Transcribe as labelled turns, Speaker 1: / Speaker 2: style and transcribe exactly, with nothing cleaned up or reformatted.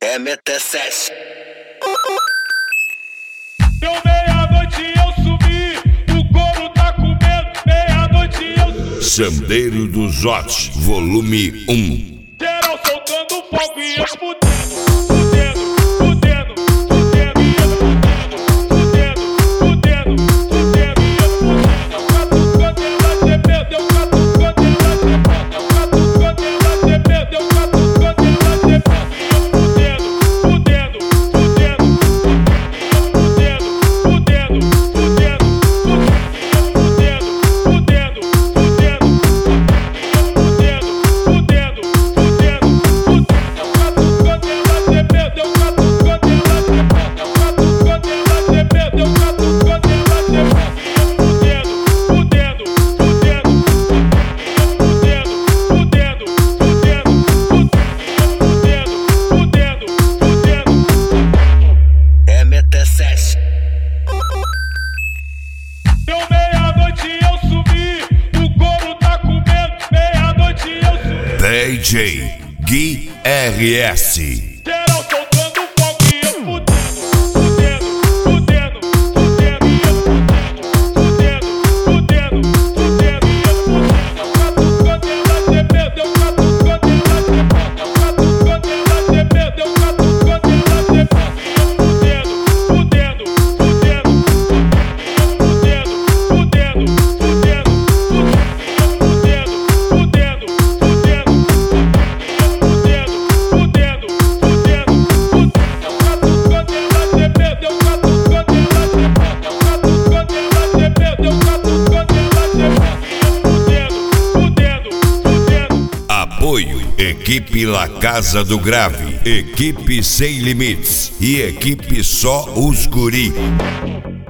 Speaker 1: M T sete.
Speaker 2: Deu meia-noite e eu subi, o couro tá comendo, meia-noite e eu subi.
Speaker 3: Sandeiro dos Hot, volume um.
Speaker 2: Geral soltando fogo e eu fudendo, fudendo, fudendo, fudendo, e eu fudendo, fudendo, fudendo, e eu fudendo. Catucando ela gemeu, deu catucando ela gemeu, deu catucando ela gemeu, deu catucando ela gemeu, e eu fudendo, fudendo, fudendo, e eu fudendo, fudendo, fudendo, e eu fudendo, fudendo, fudendo, e eu fudendo, fudendo, fudendo.
Speaker 1: M T sete.
Speaker 2: Deu meia-noite e eu subi, o couro tá comendo, meia-noite e eu subi.
Speaker 3: D J Gui R S.
Speaker 2: Geral soltando fogo e eu fudendo, fudendo, fudendo, fudendo, e eu fudendo, fudendo, fudendo, e eu fudendo. Catucando ela gemeu, deu catucando ela gemeu, deu catucando ela gemeu, deu catucando ela gemeu, e eu fudendo, fudendo, fudendo, e eu fudendo, fudendo, fudendo, e eu fudendo, fudendo, fudendo, e eu fudendo, fudendo, fudendo, deu catucando ela gemeu, deu catucando ela gemeu, deu catucando ela gemeu, deu catucando ela gemeu, e eu fudendo, fudendo, fudendo.
Speaker 3: Apoio: Equipe La Casa do Grave, Equipe Sem Limites e Equipe Só Os Guri.